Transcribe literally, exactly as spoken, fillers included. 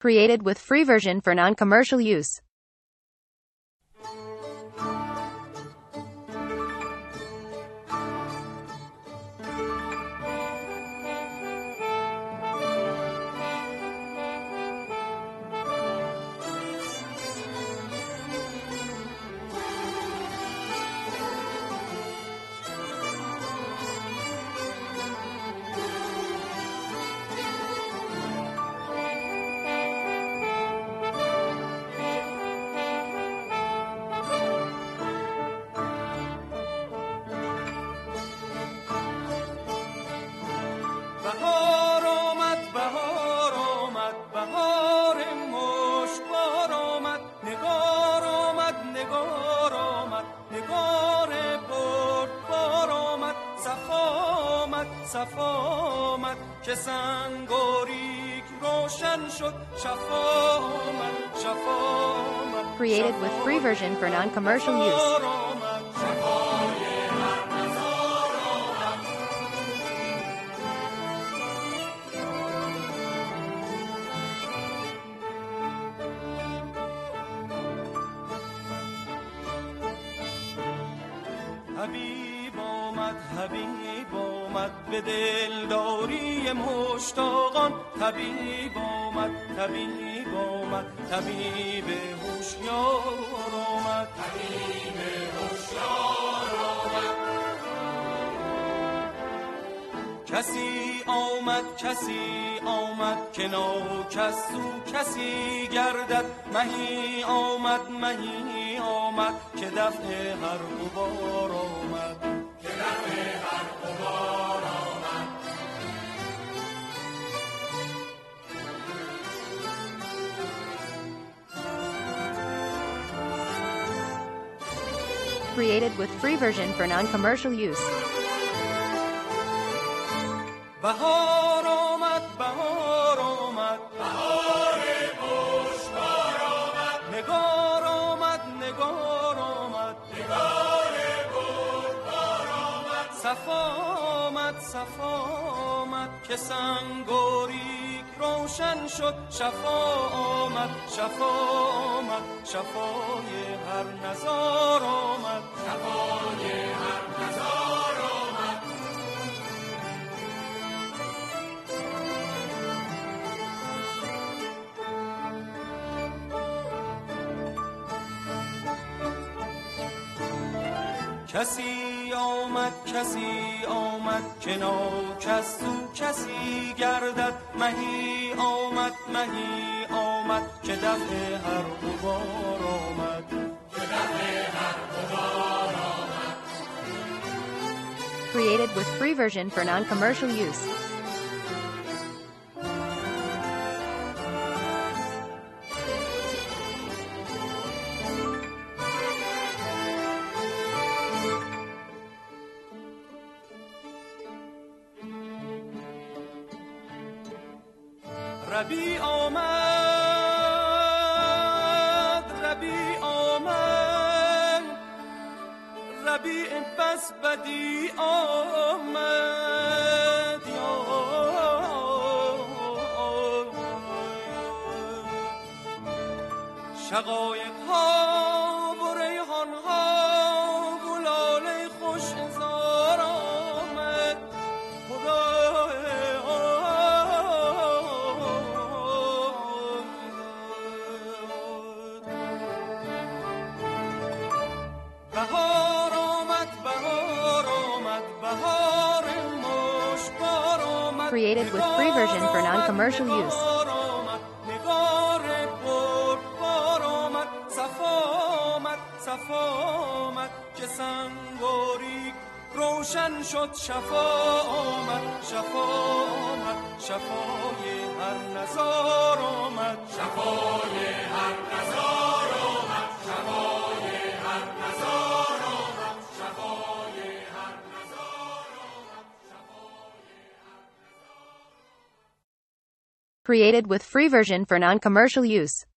Created with free version for non-commercial use. بهار آمد بهار آمد بهار مشکبار آمد نگار آمد نگار آمد نگار بردبار آمد صفا آمد صفا آمد که سنگاریک روشن شد شفا آمد شفا آمد. Created with free version for non-commercial use. حبیب آمد حبیب آمد به دلداری مشتاقان طبیب آمد طبیب آمد طبیب هوشیار آمد طبیب هوشیار آمد. کسی آمد کسی آمد که ناکس او کسی گردد مهی آمد مهی آمد که دفع هر غبار آمد که دفع هر غبار آمد. Created with free version for non-commercial use. بهار آمد بهار آمد بهار مشکبار آمد نگار آمد نگار آمد نگار بردبار آمد صفا آمد صفا آمد که سنگاریک روشن شد شفا آمد شفا آمد شفای هر نزار آمد شفای هر نزار آمد. کسی آمد کسی آمد که ناکس او کسی گردد مهی آمد مهی آمد که دفع هر غبار آمد که دفع هر غبار آمد. Created with free version for non-commercial use. ربیع آمد ربیع آمد ربیع بس بدی آمد یا شقایق ها و ریحان ها و لاله خوش هزار آمد بهار آمد بهار آمد بهار مشکبار آمد Created with free version for non-commercial use. نگار بردبار آمد صفا آمد صفا آمد که سنگاریک روشن شد شفا آمد شفا آمد شفای هر نزار آمد شفای هر نزار آمد شفای هر نزار آمد شفای هر نزار آمد. Created with free version for non-commercial use.